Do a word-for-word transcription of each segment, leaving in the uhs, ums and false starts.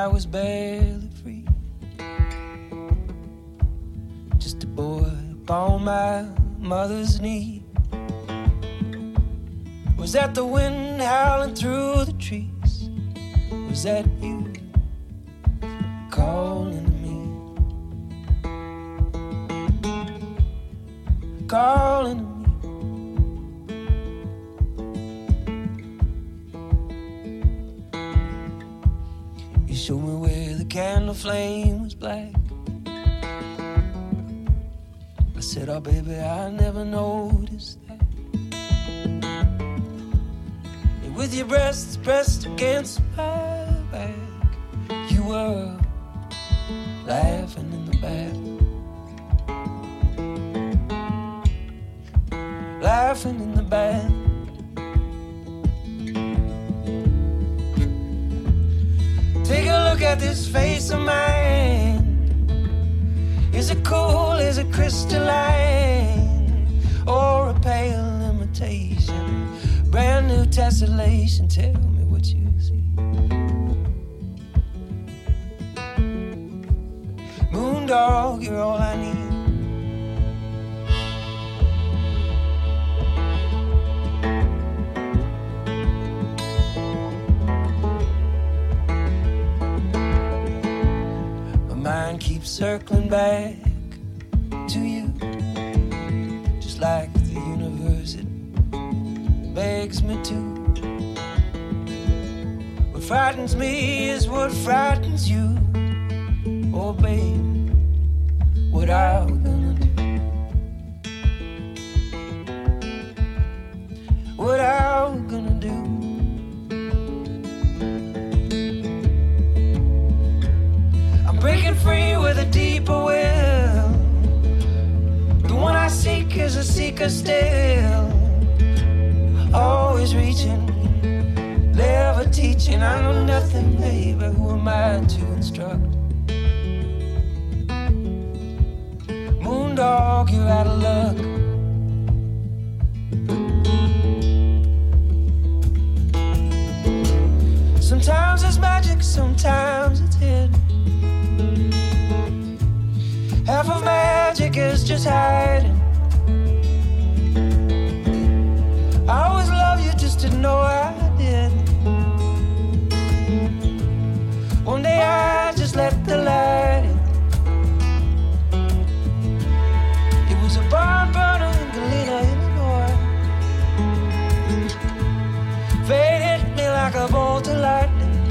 I was barely free, just a boy upon my mother's knee. Was that the wind howling through the trees? Was that you calling me? Calling me. You showed me where the candle flame was black. I said, oh baby, I never noticed that. And with your breasts pressed against my back, you were laughing in the back. Laughing in the back. Take a look at this face of mine. Is it cool, is it crystalline, or a pale imitation? Brand new tessellation, tell me what you see. Moondog, you're all I need. Mind keeps circling back to you, just like the universe, it begs me to. What frightens me is what frightens you. Oh babe, what are we gonna do? What are we gonna do? Breaking free with a deeper will. The one I seek is a seeker still. Always reaching, never teaching. I know nothing, baby. Who am I to instruct? Moondog, you're out of luck. Sometimes it's magic, sometimes it's hidden. Half of magic is just hiding. I always loved you, just didn't know I did. One day I just let the light in. It was a barn burner in Galena, Illinois. Fate hit me like a bolt of lightning.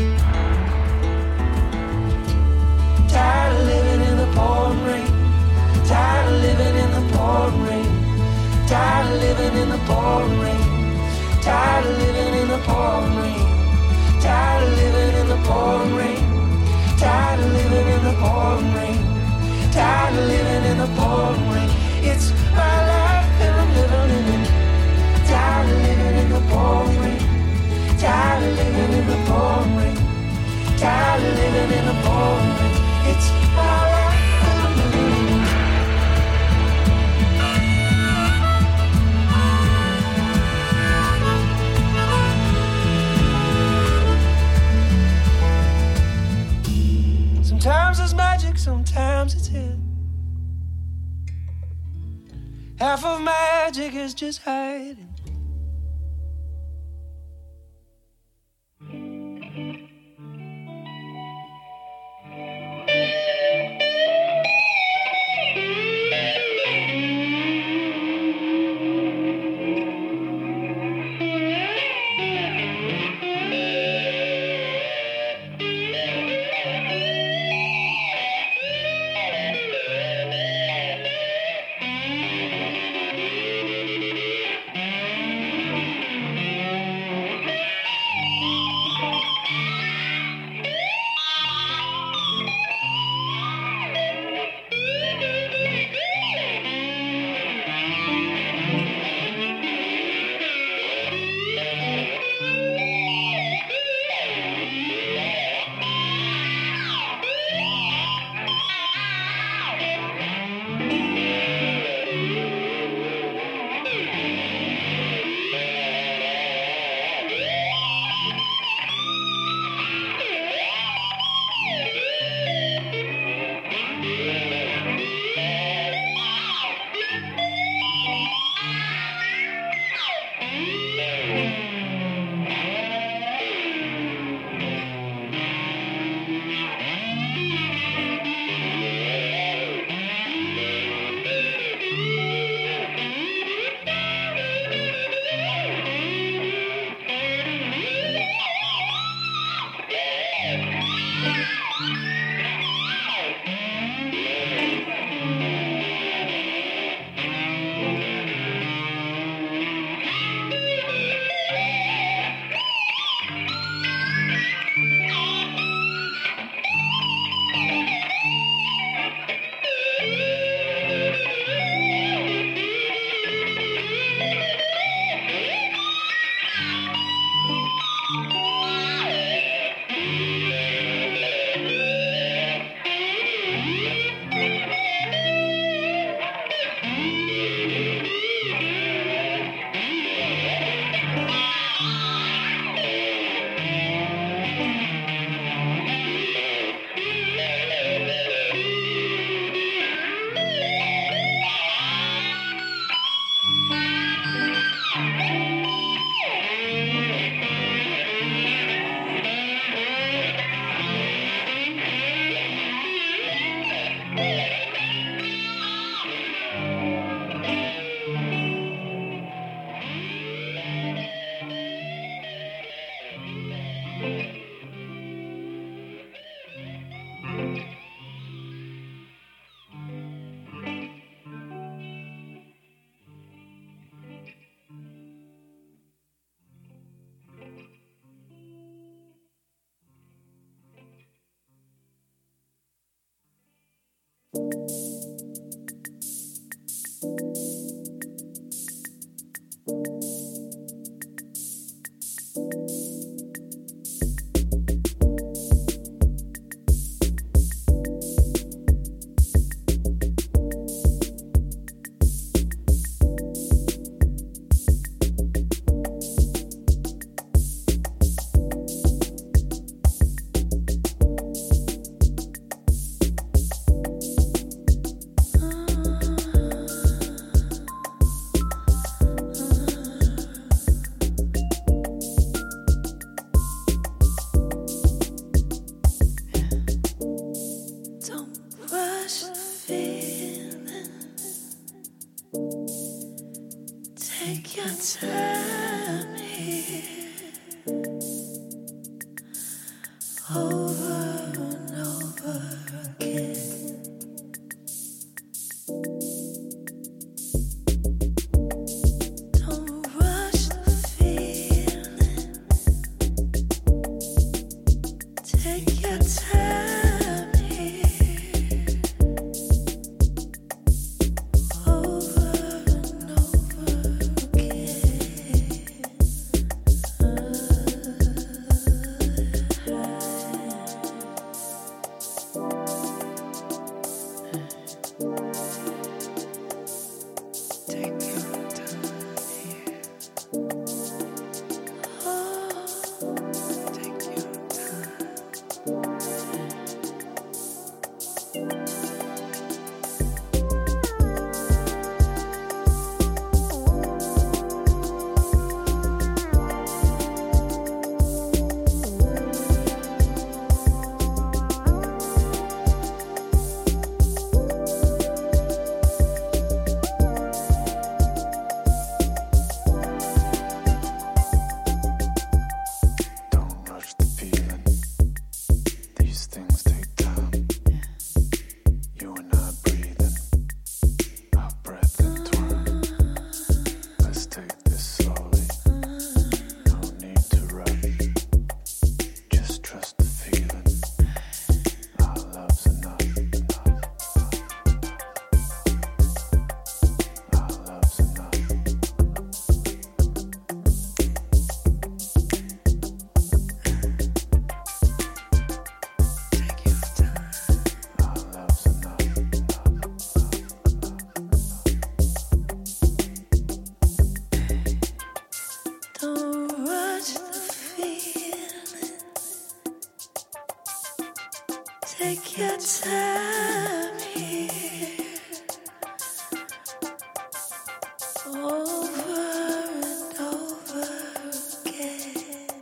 Tired of living in the pouring rain. Tired of living in the pouring rain. Tired of living in the pouring rain. Tired of living in the pouring rain. Tired of living in the pouring rain. Tired of living in the pouring rain. Tired of living in the pouring rain. It's my life and I'm living in it. Tired of living in the pouring rain. Tired of living in the pouring rain. Tired of living in the pouring rain. It's my life and I'm living in it. Sometimes it's magic, sometimes it's hidden. Half of magic is just hiding. rush the feeling. Take your time here. Over and over again. Don't rush the feeling. Take your time here. Over and over again. Take your time here. Oh, take your time. Don't rush the feeling. These things take time. You and I breathing, our breath entwined. Let's take this slowly. No need to rush. Just trust the feeling. Our love's enough, enough, enough. Our love's enough. Take your time. Our love's enough, enough, Don't rush the feeling. Take your time here. Over and over again.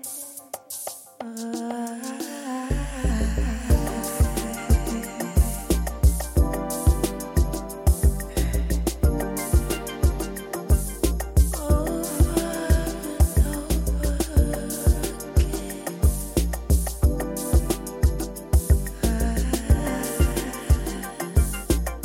Over and over again.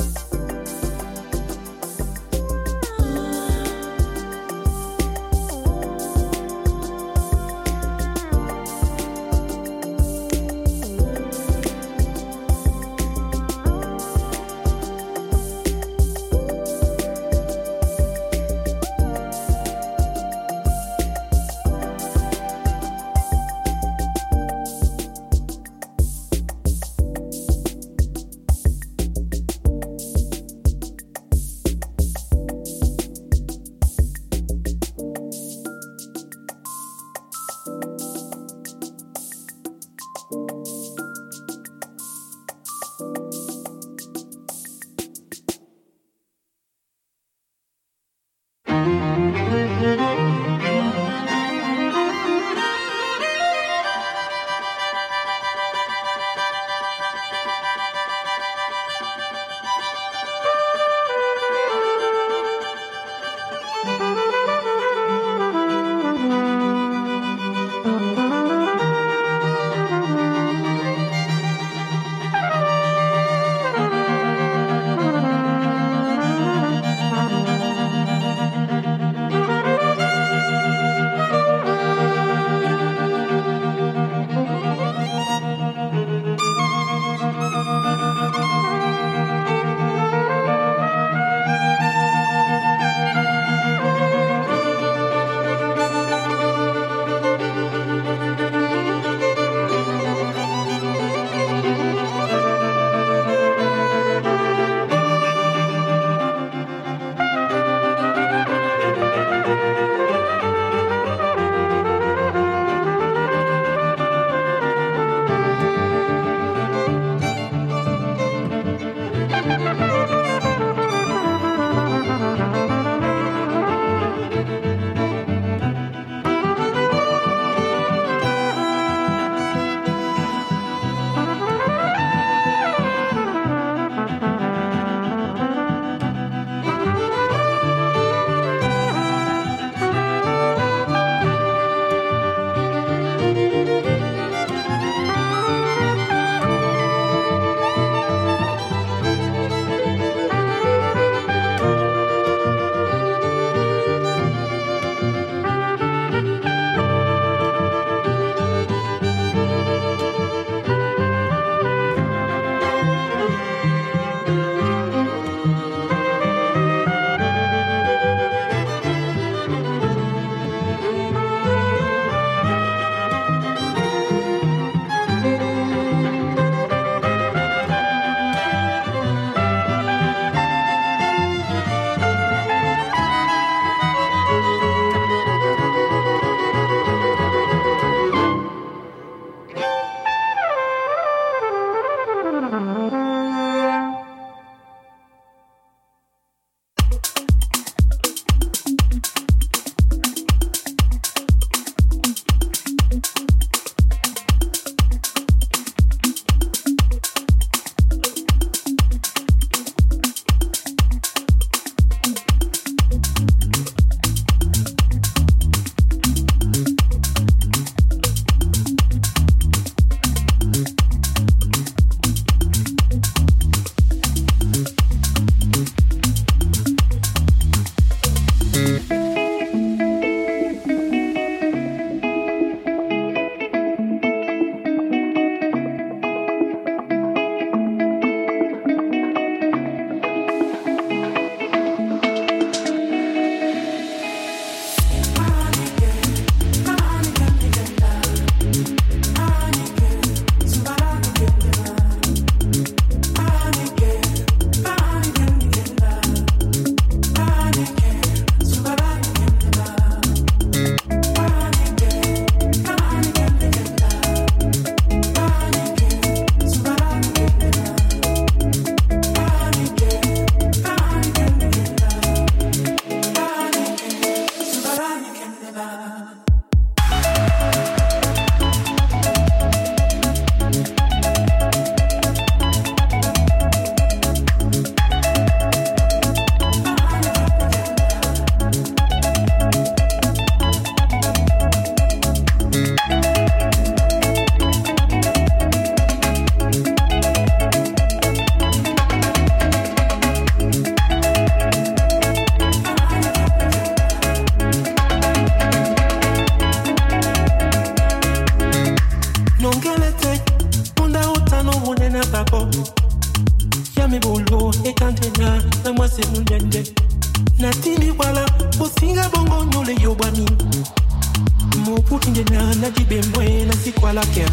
se munjende natimi wala bosinga bongo nyole yobani moputi njena na jibemwe na sikwala kem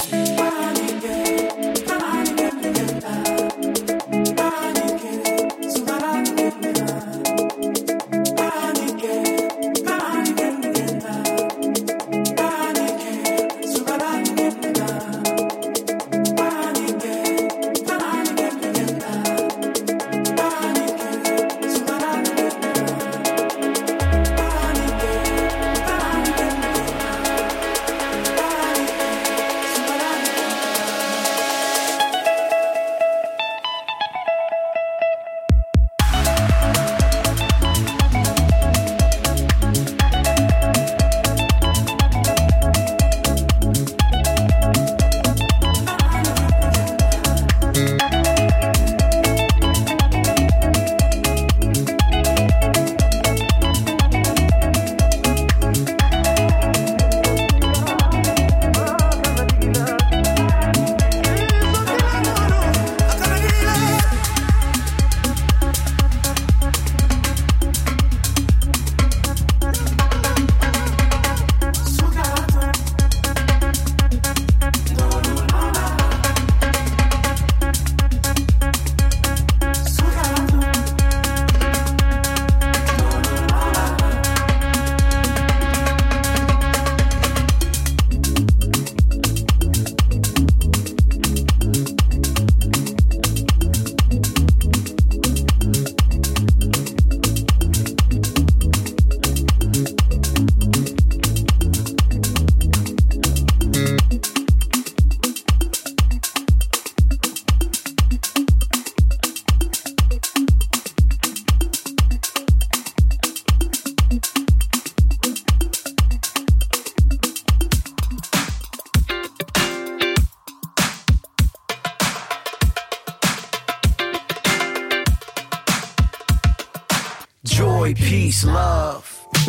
Peace, love.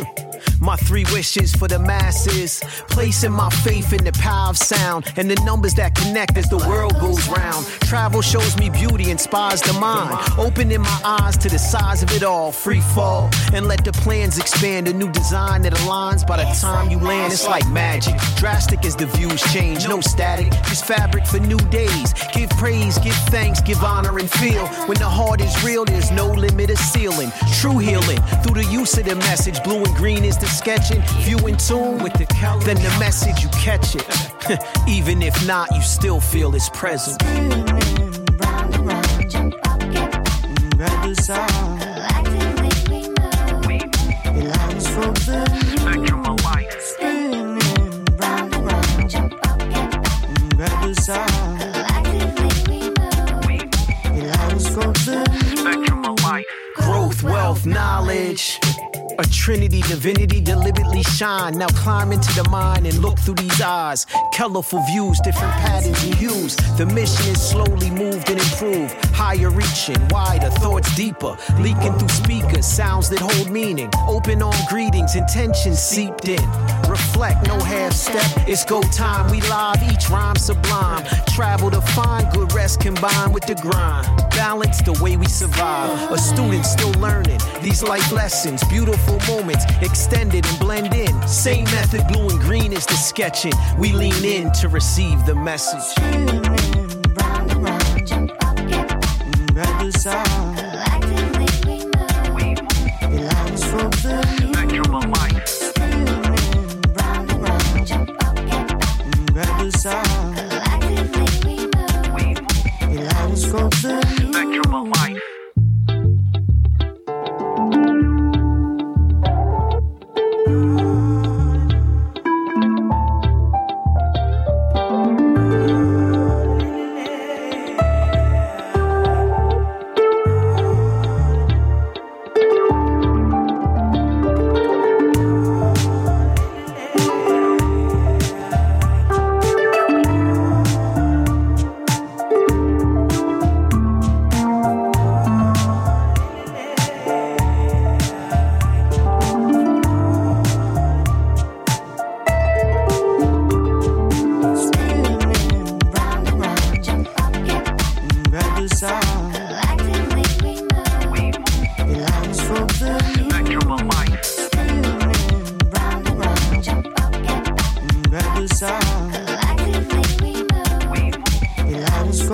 My three wishes for the masses, placing my faith in the power of sound and the numbers that connect as the world goes round. Travel shows me beauty, inspires the mind, opening my eyes to the size of it all. Free fall and let the plans expand, a new design that aligns. By the time you land, it's like magic, drastic as the views change. No static, just fabric for new days. Give praise, give thanks, give honor and feel. When the heart is real, there's no limit of ceiling. True healing through the use of the message. Blue and green is the sketching. If you in tune with the color, then the message you catch it. Even if not, you still feel its presence. Spinning round and round, jump up, get ready to sound. Collectively we move. It lines for the Spectrum of life. spinning round and round, jump up, get ready to sound. Collectively we move. It lines for the Spectrum of life. Growth, wealth, knowledge. A trinity, divinity, deliberately shine. Now climb into the mind and look through these eyes. Colorful views, different patterns and hues. The mission is slowly moved and improved. Higher reaching, wider, thoughts deeper. Leaking through speakers, sounds that hold meaning. Open on greetings, intentions seeped in. Reflect, no half step, it's go time. We live, each rhyme sublime. Travel to find good rest combined with the grind. Balance the way we survive. A student still learning these life lessons. Beautiful moments extended and blend in. Same method, blue and green is the sketching. We lean in to receive the message. spinning round and round, jump up, get ready to sound. Collectively we move. It lines for the Spectrum of life. spinning round and round, jump up, get ready to sound. Collectively we move. It lines for the Spectrum of life.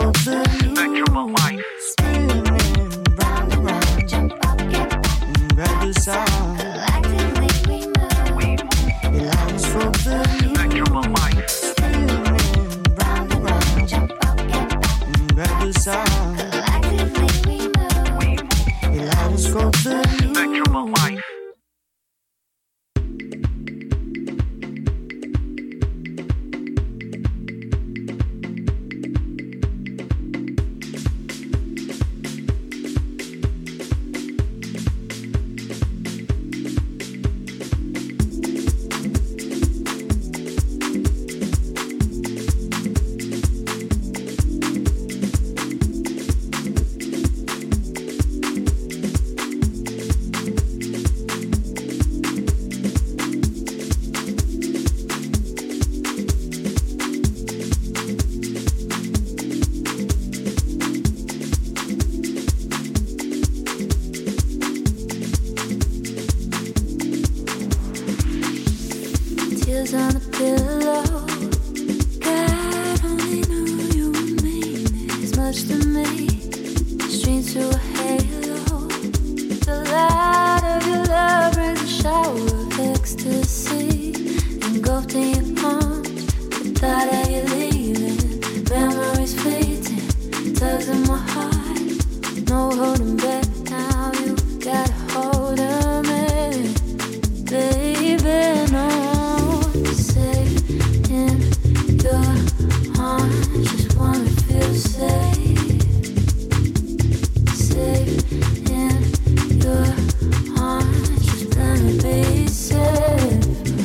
for the Spectrum of life. spinning round and round. Jump up, get back, Grab the sound. collectively we move. The lines for the Spectrum of life. spinning round and round. Jump up, get back, Grab the sound. collectively we move. The lines for the Spectrum of life. Tears on the pillow. God only knew you would mean this much to me. Streams through a halo. The light of your love brings a shower of ecstasy. Engulfed in your arms, the thought of you leaving. Memories fleeting, tugs in my heart. No holding back now, you got a hold of me. Baby, no. Safe in your arms, just wanna feel safe. Safe in your arms, just let me be safe.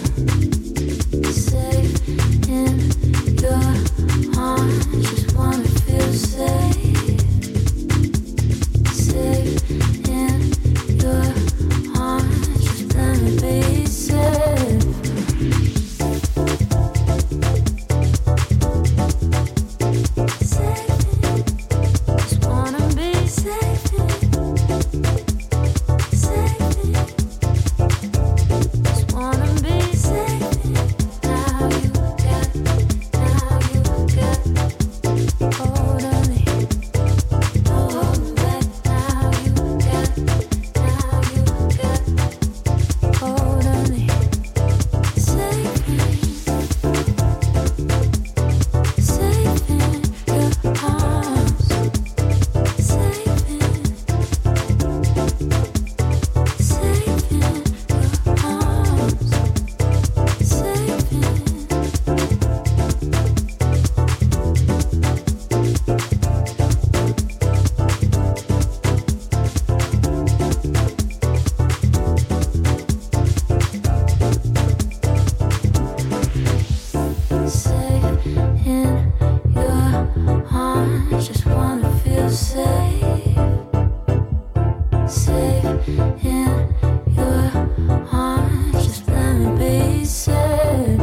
Safe in your arms, just wanna feel safe. Safe in your arms, just let me be safe. Just wanna be safe, safe. Just wanna be safe. Now you got, now you got hold of me. No holding back. Now you got, now you got hold of me. Safe, safe in your arms. Safe in, safe in your arms. Safe in. Safe in your arms, just wanna feel safe. Safe in your arms, just let me be safe.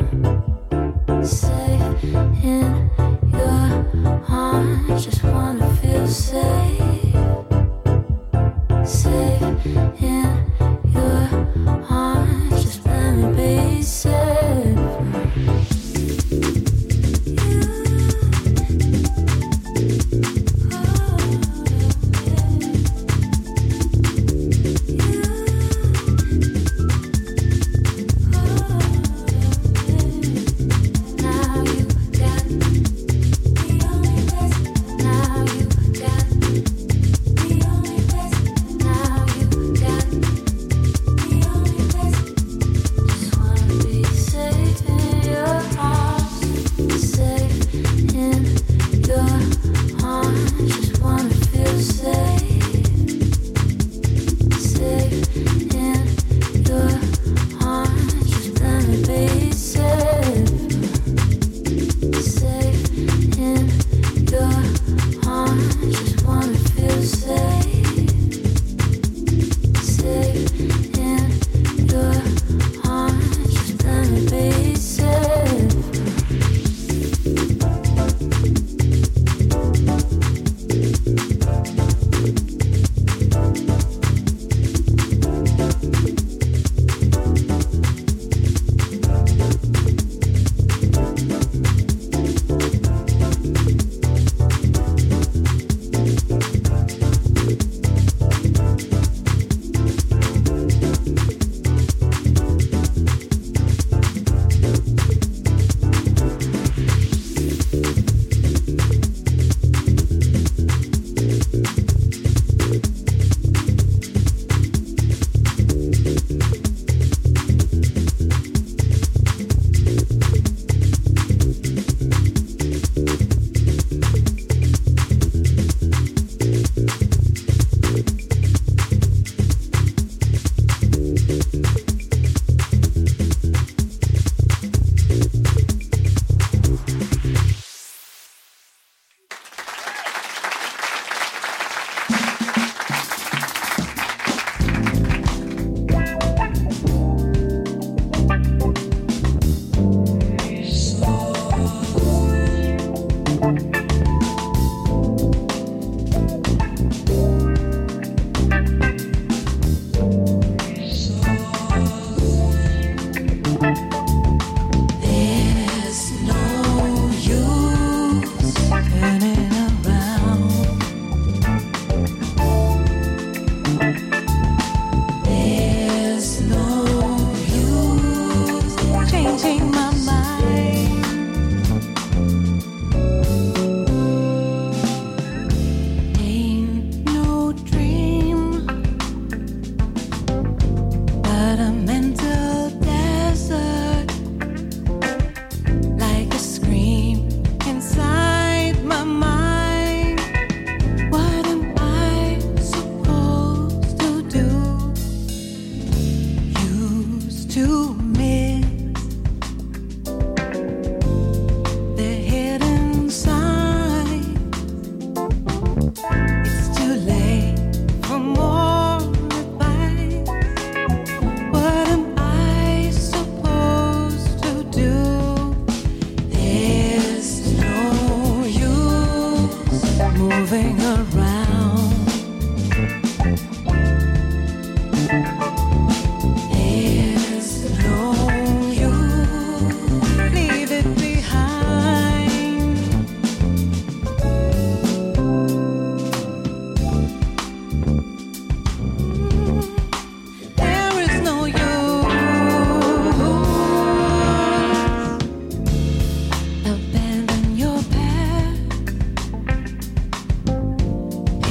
Safe in your arms, just wanna feel safe. Safe in your arms, just let me be safe. Now you got the only best. Now you got the only best. Now you got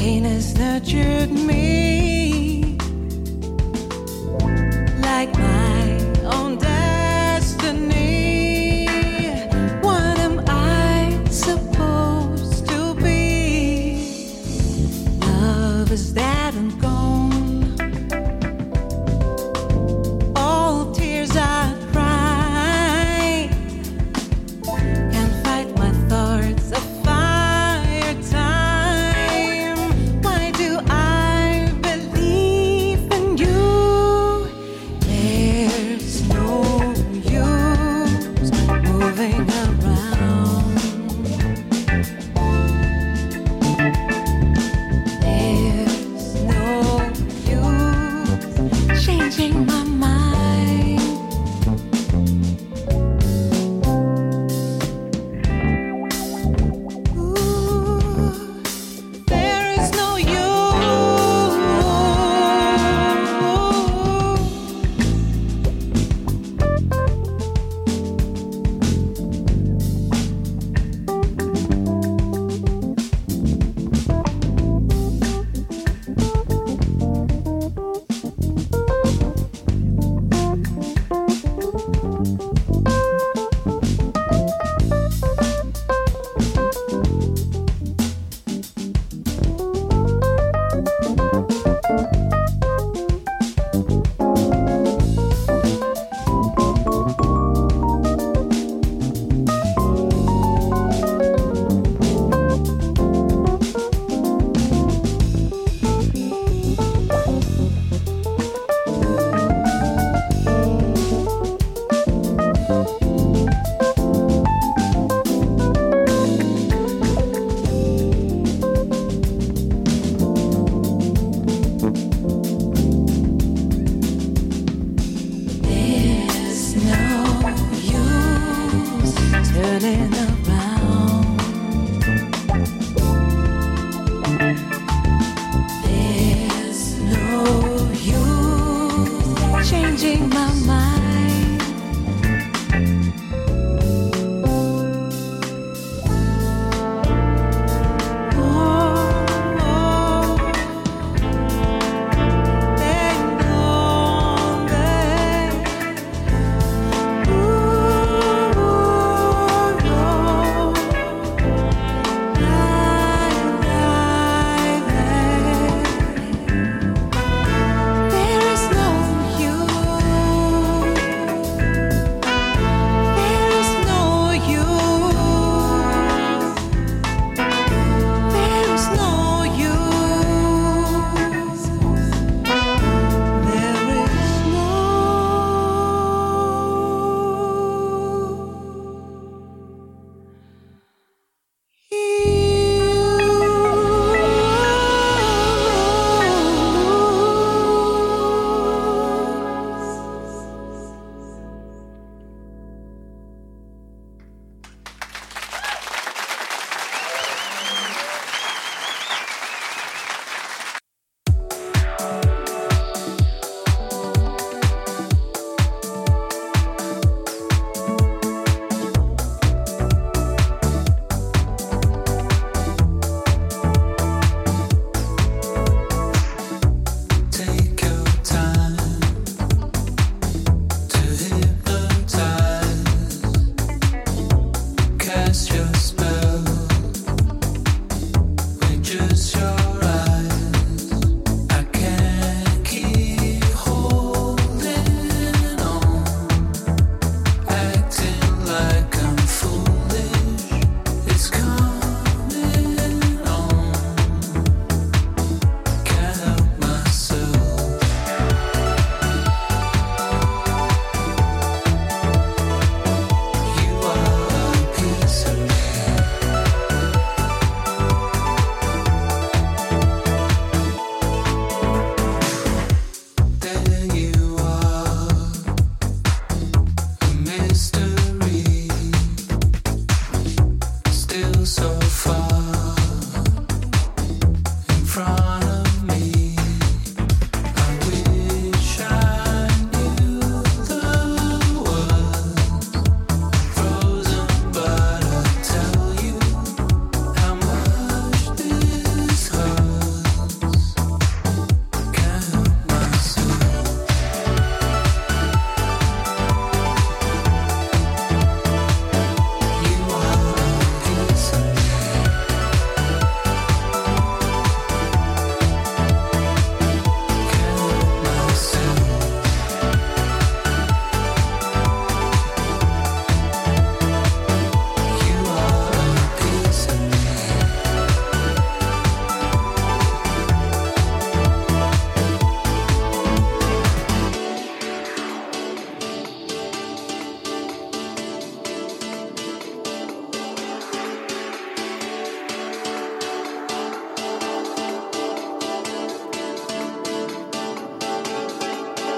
Pain has nurtured me like my own destiny. What am I supposed to be? Love is dead and gone. All tears I cry can't fight my thoughts of fire time. Why do I believe in you?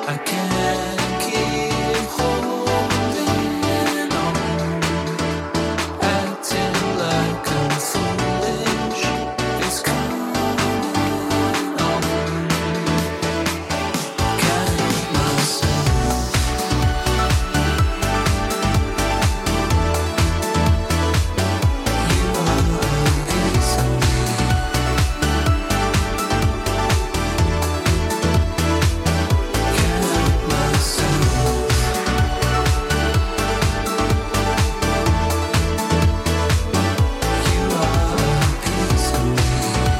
I can't keep holding on, acting like I'm foolish. It's coming on. Can't myself. You are a piece of me. Can't myself. You are a piece of me.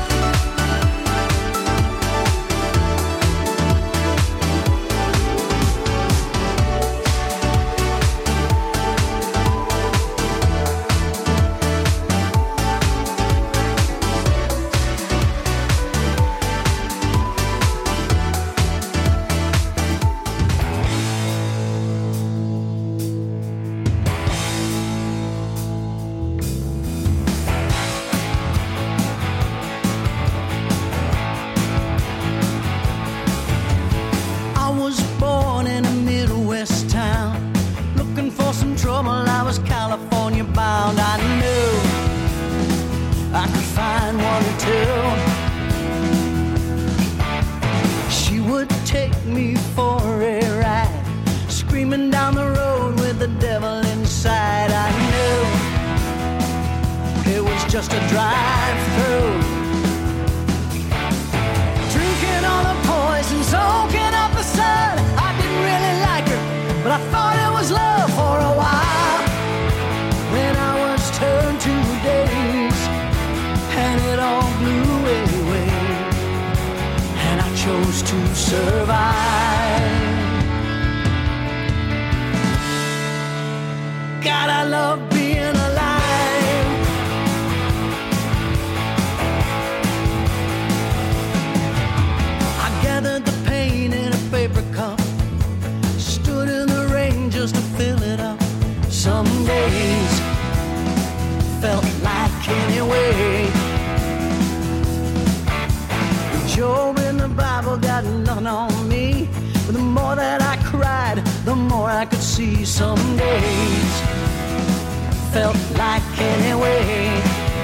I was born in a Midwest town, looking for some trouble. I was California bound. I knew I could find one or two. She would take me for a ride, screaming down the road with the devil inside. I knew it was just a drive-through. Drinking all the poison, soaking up the sun. I didn't really like her, but I thought it was love for a while. Then I was turned to days, and it all blew away, and I chose to survive. God, I love being alive. I gathered the pain in a paper cup, stood in the rain just to fill it up. Some days felt like anyway. Job in the Bible got nothing on me, but the more that I cried, the more I could see. Some days felt like anyway.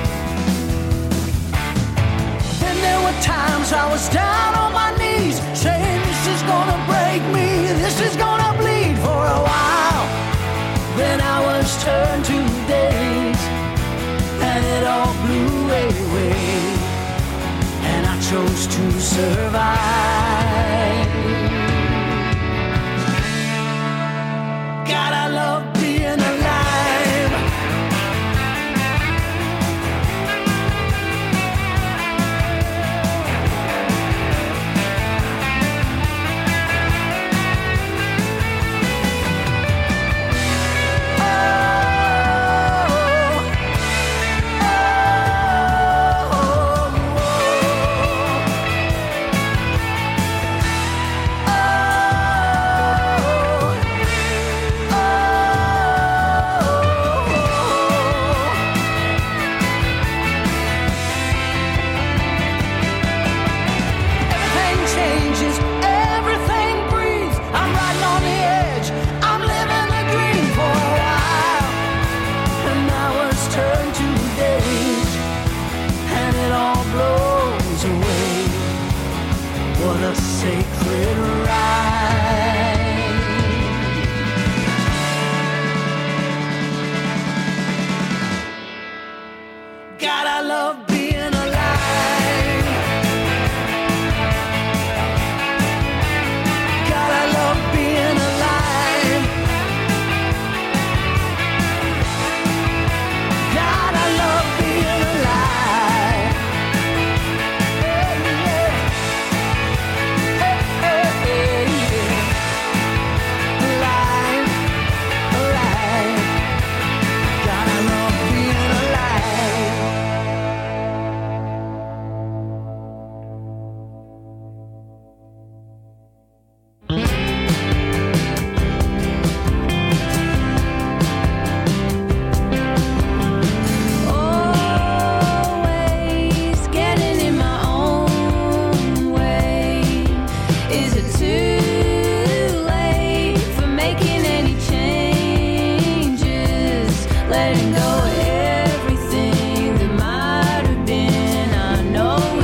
Then there were times I was down on my knees, saying this is gonna break me, this is gonna bleed for a while. Then I was turned to days, and it all blew away, and I chose to survive. God, I love being alive. Everything changes, everything breathes. I'm right on the edge, I'm living the dream for a while. And I was turned to days, and it all blows away. What a sacred